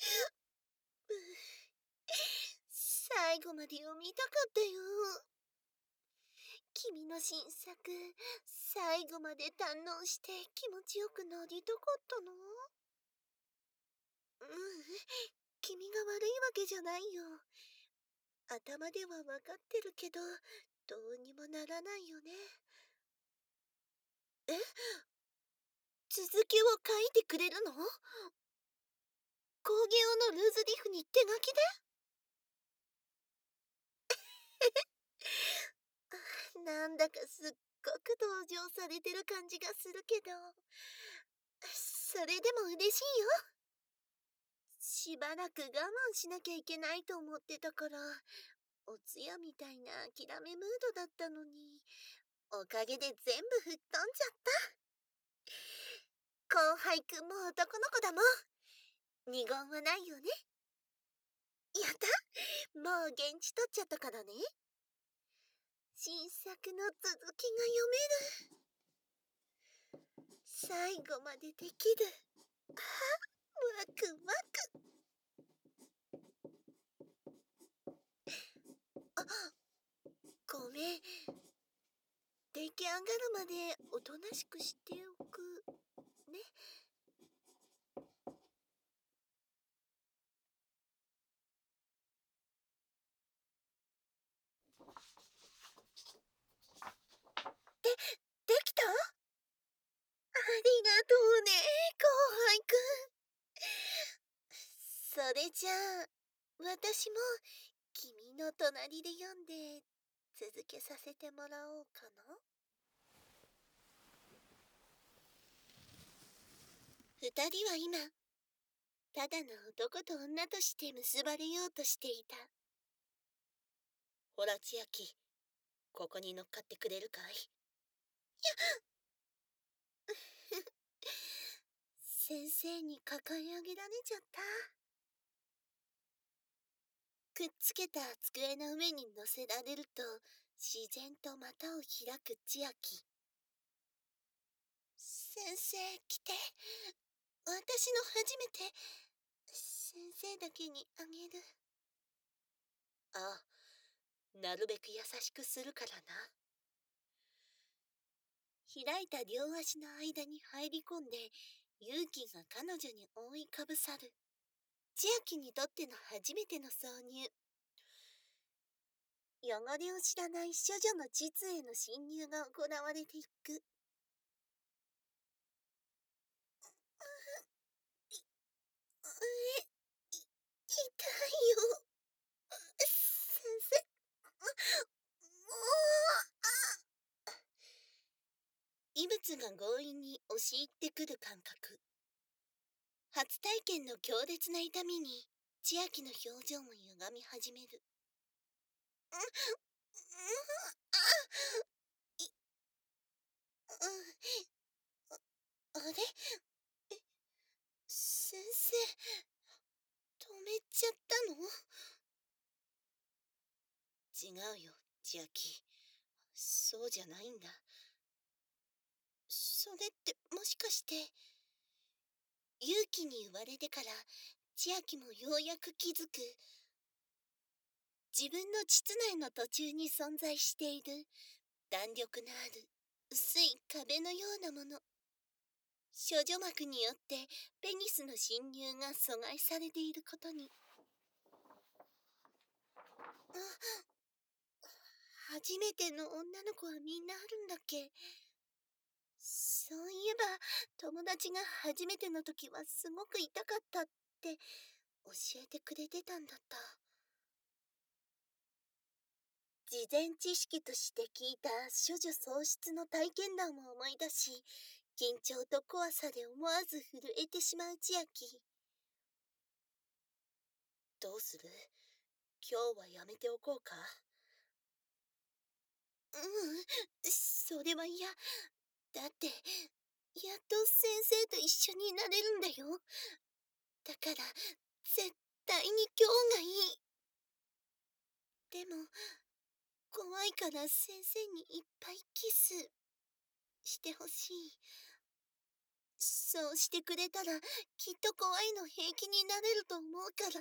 最後まで読みたかったよ。君の新作、最後まで堪能して気持ちよくなりたかったの。君が悪いわけじゃないよ。頭ではわかってるけど、どうにもならないよね。え、続きを書いてくれるの？工芸用のルーズリーフに手書きで？なんだかすっごく同情されてる感じがするけど、それでも嬉しいよ。しばらく我慢しなきゃいけないと思ってたから、お通夜みたいな諦めムードだったのに、おかげで全部吹っ飛んじゃった。後輩くんも男の子だもん。二言はないよね。やった、もう現地取っちゃったからね。新作の続きが読める。最後までできる。ワクワク。ごめん。出来上がるまでおとなしくしておくね。できた？ありがとうね、後輩くん。それじゃあ、私も君の隣で読んで続けさせてもらおうかな。二人は今、ただの男と女として結ばれようとしていた。ほら千秋、ここに乗っかってくれるかい？先生に抱え上げられちゃった。くっつけた机の上に乗せられると自然と股を開く千秋。先生来て。私の初めて。先生だけにあげる。ああ、なるべく優しくするからな。開いた両足の間に入り込んで勇気が彼女に覆いかぶさる。千秋にとっての初めての挿入。汚れを知らない処女の膣への侵入が行われていく。痛いよ。先生。異物が強引に押し入ってくる感覚。初体験の強烈な痛みに千秋の表情も歪み始める。あれ、先生、止めちゃったの？違うよ、千秋。そうじゃないんだ。それってもしかして、勇気に言われてから千秋もようやく気づく。自分の膣内の途中に存在している弾力のある薄い壁のようなもの。処女膜によってペニスの侵入が阻害されていることに。初めての女の子はみんなあるんだっけ？そういえば友達が初めての時はすごく痛かったって教えてくれてたんだった。事前知識として聞いた処女喪失の体験談を思い出し、緊張と怖さで思わず震えてしまう千秋。どうする？今日はやめておこうか？それは嫌。だって、やっと先生と一緒になれるんだよ。だから、絶対に今日がいい。でも、怖いから先生にいっぱいキスしてほしい。 そうしてくれたら、きっと怖いの平気になれると思うから。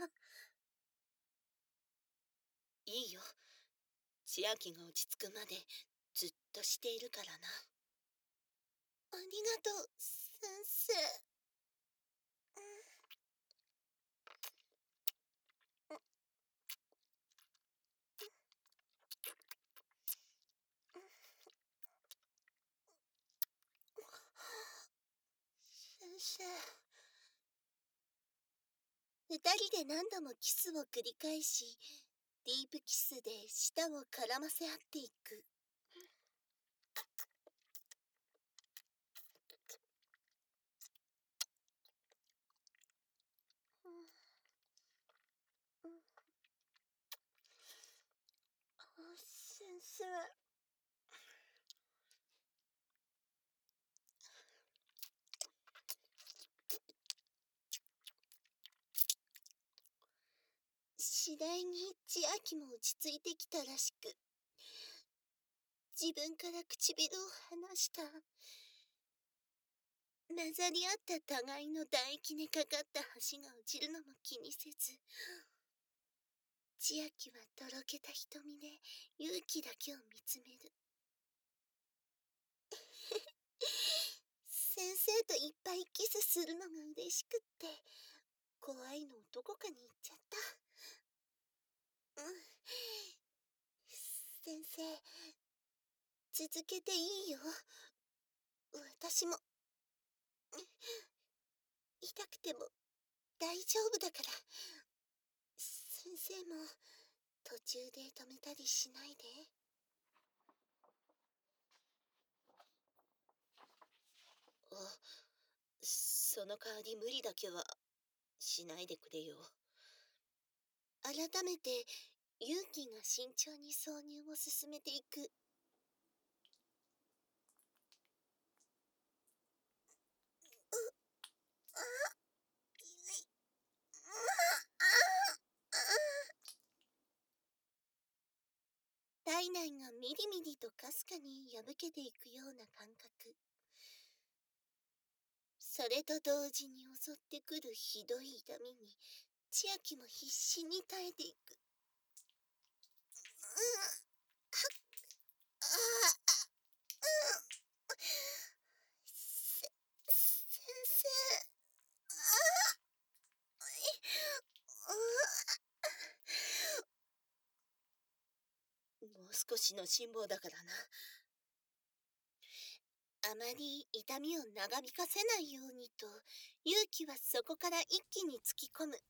いいよ。千秋が落ち着くまでずっとしているからな。ありがとう、先生。先生。二人で何度もキスを繰り返し、ディープキスで舌を絡ませ合っていく。先生。次第に千秋も落ち着いてきたらしく、自分から唇を離した。混ざり合った互いの唾液にかかった橋が落ちるのも気にせず、千秋はとろけた瞳で勇気だけを見つめる。先生といっぱいキスするのが嬉しくって、怖いのどこかに行っちゃった。先生、続けていいよ。私も、痛くても大丈夫だから。先生も途中で止めたりしないで。その代わり無理だけはしないでくれよ。改めて勇気が慎重に挿入を進めていく。体内がみりみりとかすかに破けていくような感覚。それと同時に襲ってくるひどい痛みに、千秋も必死に耐えていく。先生。もう少しの辛抱だからな。あまり痛みを長引かせないようにと、勇気はそこから一気に突き込む。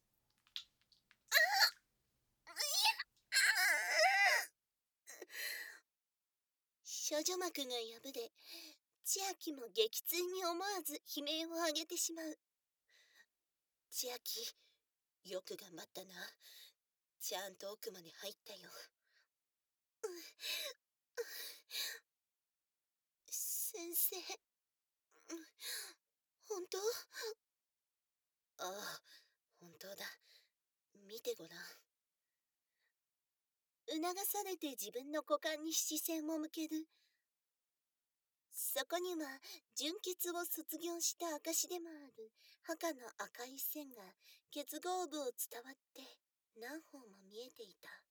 処女膜が破れ、千秋も激痛に思わず悲鳴を上げてしまう。千秋、よく頑張ったな。ちゃんと奥まで入ったよ。先生、本当？ああ、本当だ。見てごらん。促されて自分の股間に視線を向ける。そこには純血を卒業した証でもある墓の赤い線が結合部を伝わって何本も見えていた。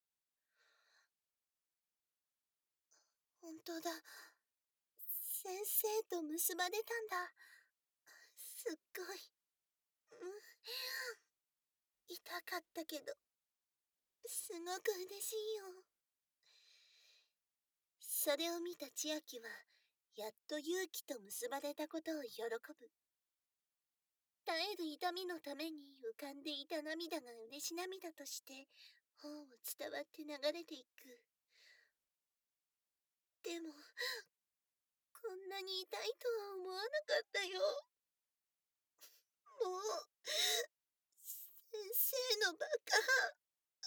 本当だ。先生と結ばれたんだ。すっごい。痛かったけど、すごく嬉しいよ。それを見た千秋は、やっと勇気と結ばれたことを喜ぶ。耐える痛みのために浮かんでいた涙が嬉し涙として、頬を伝わって流れていく。でも、こんなに痛いとは思わなかったよ。もう、先生のバカ。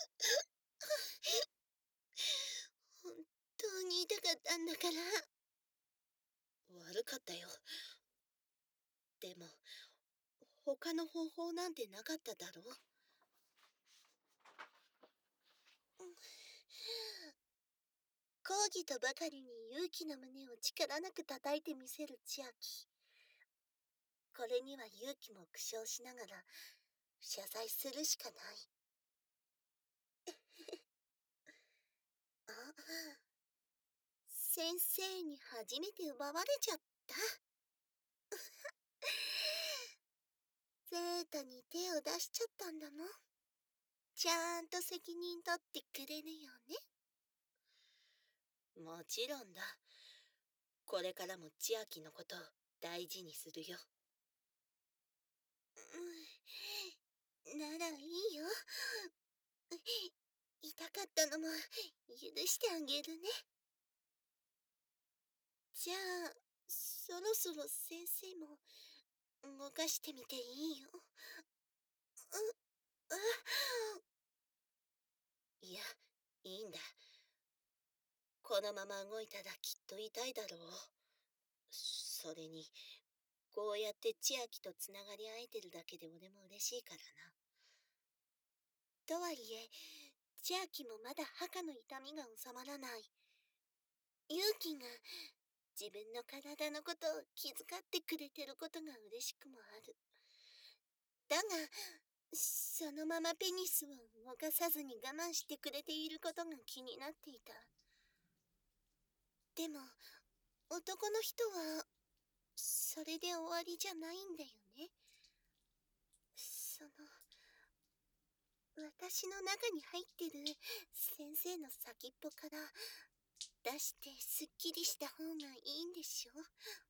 本当に痛かったんだから。悪かったよ。でも、他の方法なんてなかっただろう。抗議とばかりに勇気の胸を力なく叩いてみせる千秋。 これには勇気も苦笑しながら謝罪するしかない。あ、先生に初めて奪われちゃった。ゼータに手を出しちゃったんだもん。ちゃんと責任取ってくれるよね。もちろんだ。これからも千秋のこと大事にするよ。ならいいよ。痛かったのも許してあげるね。じゃあ、そろそろ先生も動かしてみていいよ。いや、いいんだ。このまま動いたらきっと痛いだろう。それに、こうやって千秋とつながり合えてるだけで俺も嬉しいからな。とはいえ、千秋もまだ墓の痛みが収まらない。勇気が自分の体のことを気遣ってくれてることが嬉しくもある。だが、そのままペニスを動かさずに我慢してくれていることが気になっていた。でも、男の人は、それで終わりじゃないんだよね。私の中に入ってる先生の先っぽから出してすっきりした方がいいんでしょ。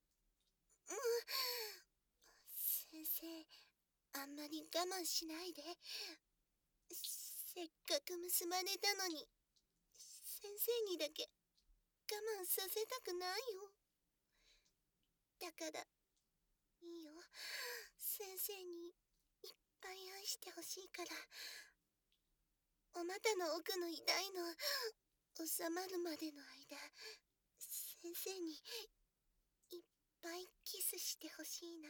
先生、あんまり我慢しないで。せっかく結ばれたのに、先生にだけ我慢させたくないよ。だから、いいよ。先生にいっぱい愛してほしいから。お股の奥の痛いの収まるまでの間、先生にいっぱいキスしてほしいな。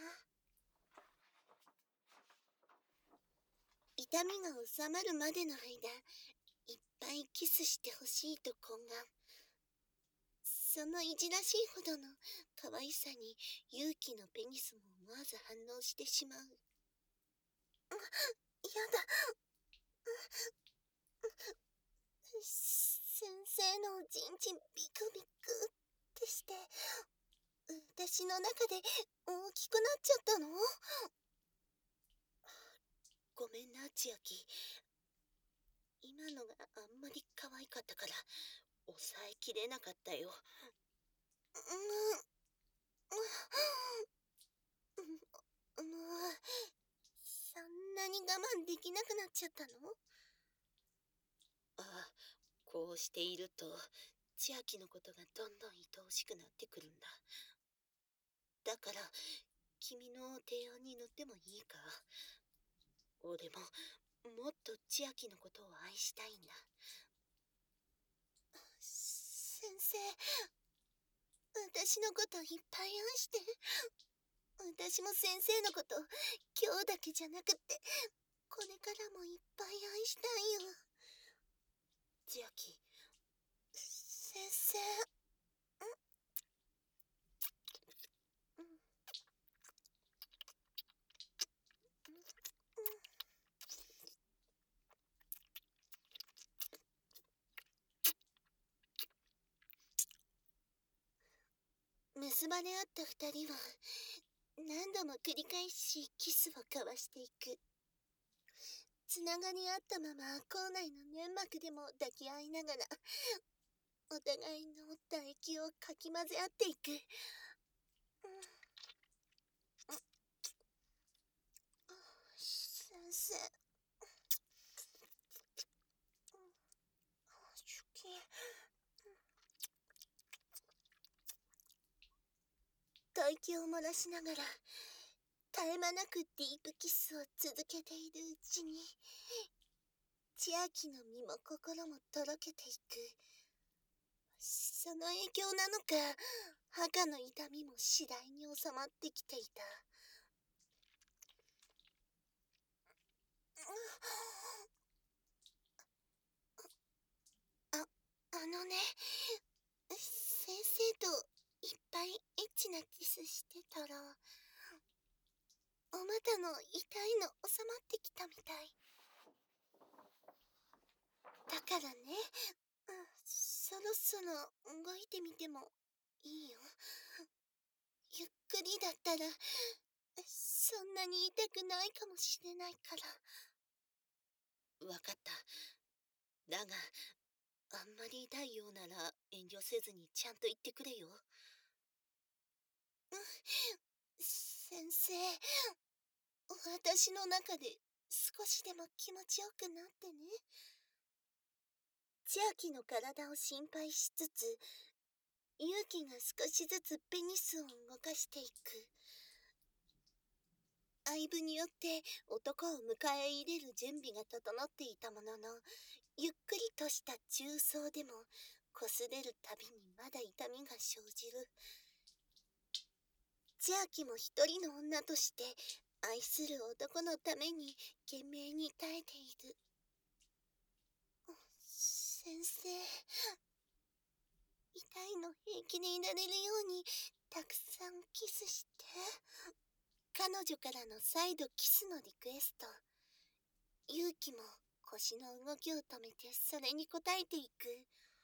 痛みが収まるまでの間、いっぱいキスしてほしいと懇願。そのいじらしいほどの可愛さに勇気のペニスも思わず反応してしまう。やだ。先生のおちんちんビクビクってして、私の中で大きくなっちゃったの？ごめんな、千秋。今のがあんまり可愛かったから抑えきれなかったよ。もう、そんなに我慢できなくなっちゃったの？ああ、こうしていると千秋のことがどんどん愛おしくなってくるんだ。だから君の提案に乗ってもいいか？俺ももっと千秋のことを愛したいんだ。先生、私のこといっぱい愛して。私も先生のこと今日だけじゃなくってこれからもいっぱい愛したいよ。千秋、先生。結ばれ合った二人は何度も繰り返しキスを交わしていく。つながり合ったまま口内の粘膜でも抱き合いながらお互いの唾液をかき混ぜ合っていく。先生、吐息を漏らしながら絶え間なくディープキスを続けているうちに千秋の身も心もとろけていく。その影響なのか、墓の痛みも次第に収まってきていた。あのね、先生といっぱいエッチなキスしてたら、 股の痛いの収まってきたみたい。だからね、そろそろ動いてみてもいいよ。ゆっくりだったら、そんなに痛くないかもしれないから。わかった。だが、あんまり痛いようなら遠慮せずにちゃんと言ってくれよ。先生、私の中で少しでも気持ちよくなってね。千秋の体を心配しつつ、勇気が少しずつペニスを動かしていく。愛撫によって男を迎え入れる準備が整っていたものの、ゆっくりとした重曹でも擦れるたびにまだ痛みが生じる。千秋も一人の女として愛する男のために懸命に耐えている。先生、痛いの平気でいられるようにたくさんキスして。彼女からの再度キスのリクエスト。勇気も腰の動きを止めてそれに応えていく。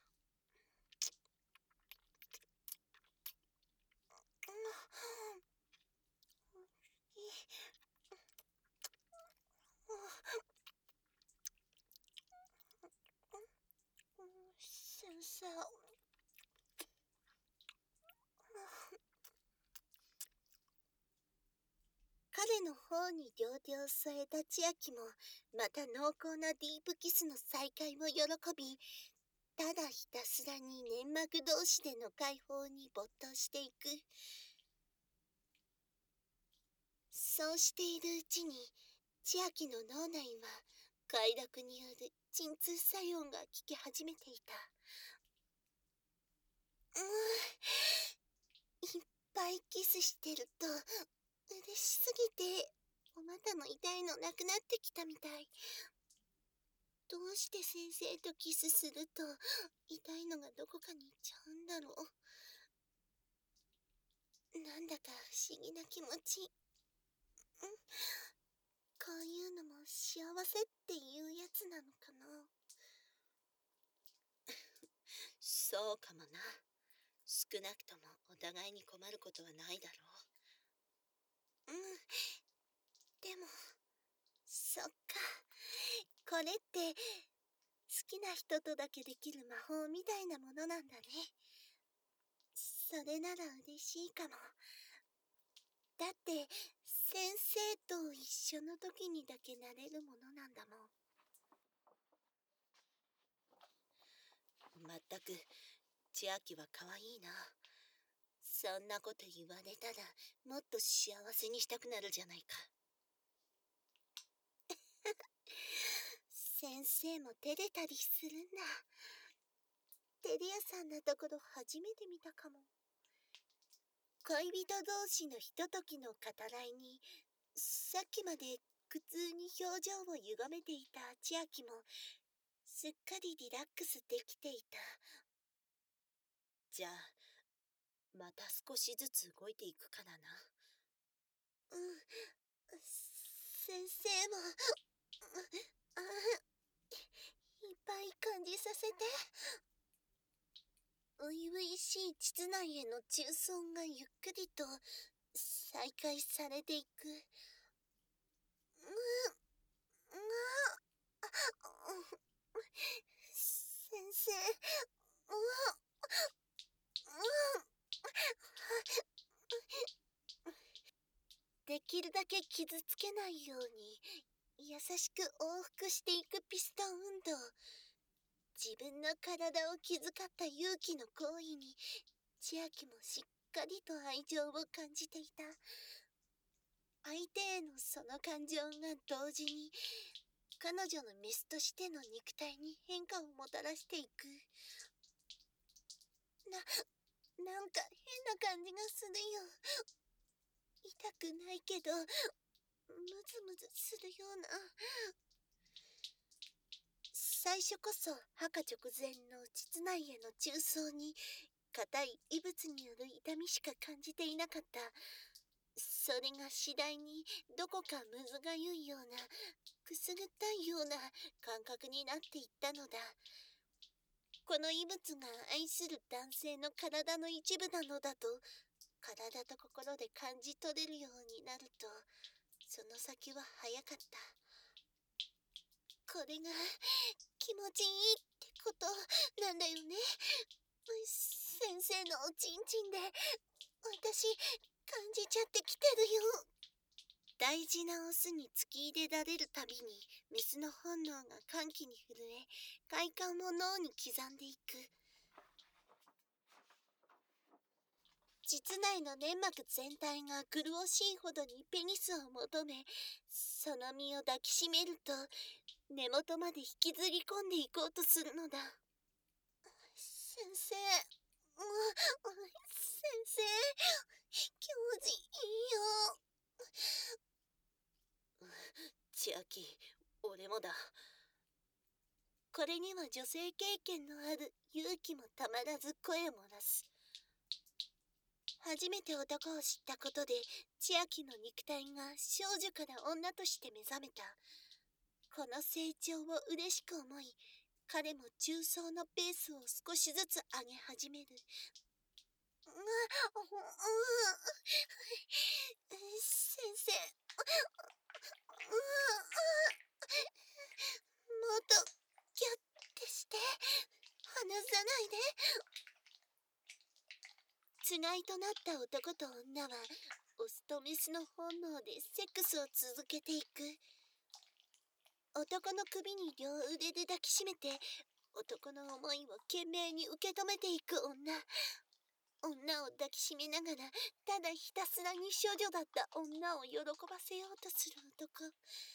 先生、彼の方に両手を添えた千秋もまた濃厚なディープキスの再会を喜び、ただひたすらに粘膜同士での解放に没頭していく。そうしているうちに千秋の脳内は快楽による鎮痛作用が効き始めていた。いっぱいキスしてると嬉しすぎてお股の痛いのなくなってきたみたい。どうして先生とキスすると痛いのがどこかに行っちゃうんだろう。なんだか不思議な気持ち。こういうのも幸せっていうやつなのかな。そうかもな。少なくともお互いに困ることはないだろう。でも、そっか。これって好きな人とだけできる魔法みたいなものなんだね。それなら嬉しいかも。だって先生と一緒の時にだけなれるものなんだもん。まったく千秋は可愛いな。そんなこと言われたらもっと幸せにしたくなるじゃないか。先生も照れたりするんだ。照れ屋さんなところ初めて見たかも。恋人同士のひとときの語らいに、さっきまで苦痛に表情を歪めていた千秋もすっかりリラックスできていた。じゃあまた少しずつ動いていくからな。先生もいっぱい感じさせて。初々しい膣内への中尊がゆっくりと再開されていく。先生、できるだけ傷つけないように優しく往復していくピストン運動。自分の体を気遣った勇気の行為に千秋もしっかりと愛情を感じていた。相手へのその感情が同時に彼女のメスとしての肉体に変化をもたらしていく。なんか変な感じがするよ。痛くないけどムズムズするような。最初こそ墓直前の膣内への中操に硬い異物による痛みしか感じていなかった。 それが次第にどこかむずがゆいような、くすぐったいような感覚になっていったのだ。この異物が愛する男性の体の一部なのだと、体と心で感じ取れるようになると、その先は早かった。これが気持ちいいってことなんだよね。先生のおちんちんで私感じちゃってきてるよ。大事なオスに突き入れられるたびにメスの本能が歓喜に震え、快感を脳に刻んでいく。膣内の粘膜全体が苦しいほどにペニスを求め、その身を抱きしめると根元まで引きずり込んでいこうとするのだ。先生、先生、教授いいよ。千秋、俺もだ。これには女性経験のある勇気もたまらず声を漏らす。初めて男を知ったことで、千秋の肉体が少女から女として目覚めた。この成長を嬉しく思い、彼も中層のペースを少しずつ上げ始める。先生、もっとギュッてして離さないで。つがいとなった男と女はオスとメスの本能でセックスを続けていく。男の首に両腕で抱きしめて男の思いを懸命に受け止めていく女。女を抱きしめながらただひたすらに処女だった女を喜ばせようとする男。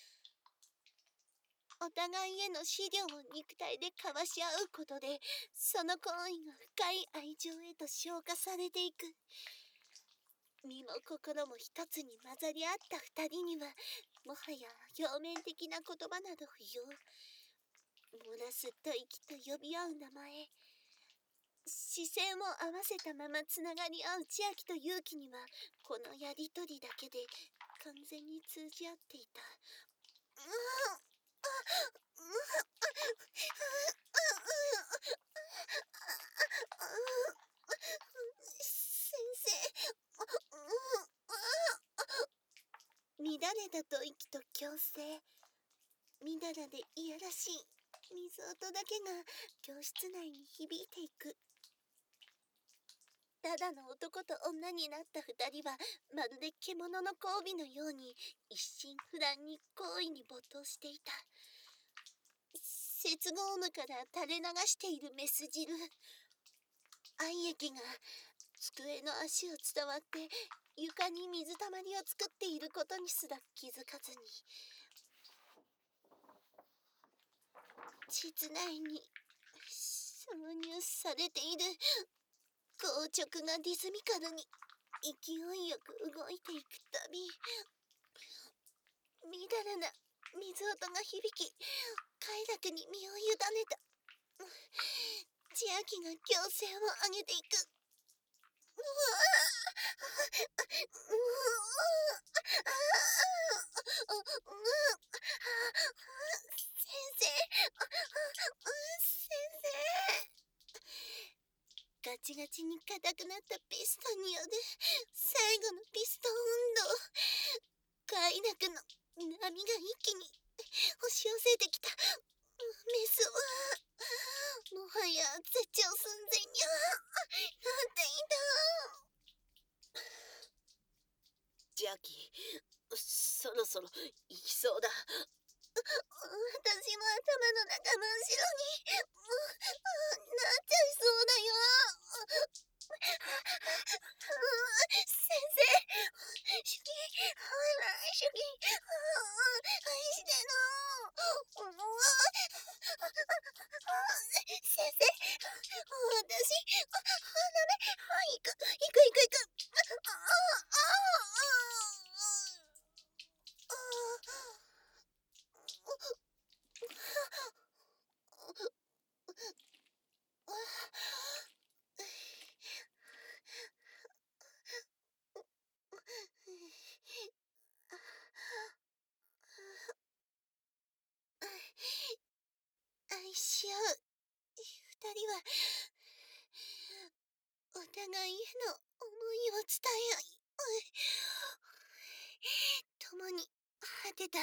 お互いへの思慮を肉体で交わし合うことで、その行為が深い愛情へと昇華されていく。身も心も一つに混ざり合った二人には、もはや表面的な言葉など不要。漏らす吐息と呼び合う名前。視線を合わせたままつながり合う千秋と勇気には、このやりとりだけで完全に通じ合っていた。先生、乱れた吐息と強制、みだらでいやらしい水音だけが教室内に響いていく。ただの男と女になった二人は、まるで獣の交尾のように一心不乱に行為に没頭していた。接合部から垂れ流しているメス汁。愛液が机の足を伝わって床に水たまりを作っていることにすら気づかずに、膣内に挿入されている硬直がリズミカルに勢いよく動いていくたび、みだらな水音が響き、快楽に身を委ねた。千秋が強制を上げていく。先生、ガチガチに硬くなったピストンによる最後のピストン運動。快楽の波が一気に押し寄せてきた。メスはもはや絶頂寸前になっていた。ジャッキー、そろそろ行きそうだ。私も頭の中真っ白になっちゃいそうだよ。先生、主義、主義、愛しての。先生、私、ダメ、行く。 合う二人は、お互いへの思いを伝え合い、共に果てた。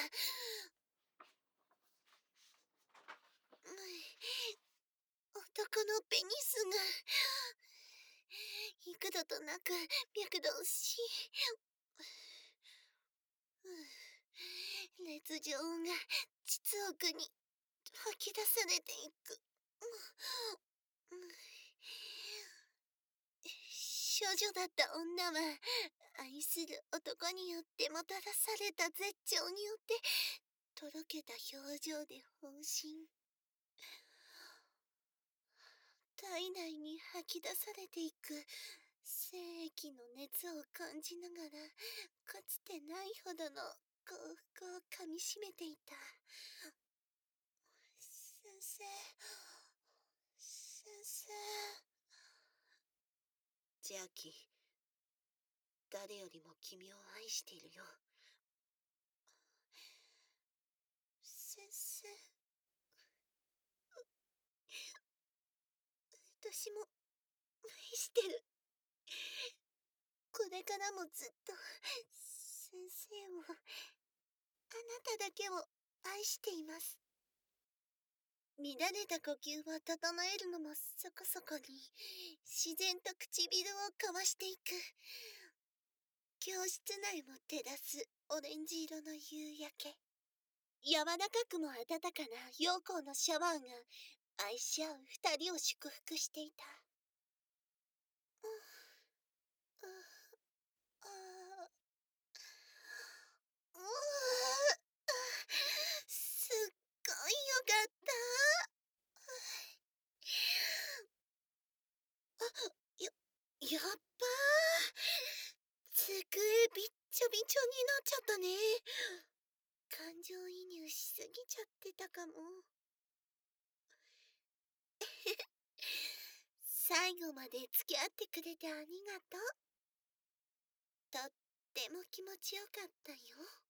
男のペニスが、幾度となく脈動し、烈情が膣奥に吐き出されていく。少女だった女は、愛する男によってもたらされた絶頂によって、とろけた表情で放心。体内に吐き出されていく精液の熱を感じながら、かつてないほどの幸福をかみしめていた。先生、先生。ジャーキー、誰よりも君を愛しているよ。先生。私も愛してる。これからもずっと先生を、あなただけを愛しています。乱れた呼吸を整えるのもそこそこに、自然と唇を交わしていく。教室内も照らすオレンジ色の夕焼け。柔らかくも温かな陽光のシャワーが愛し合う二人を祝福していた。すっごいよかった。やっばー。机びっちょびちょになっちゃったね。感情移入しすぎちゃってたかも。最後まで付き合ってくれてありがとう。とっても気持ちよかったよ。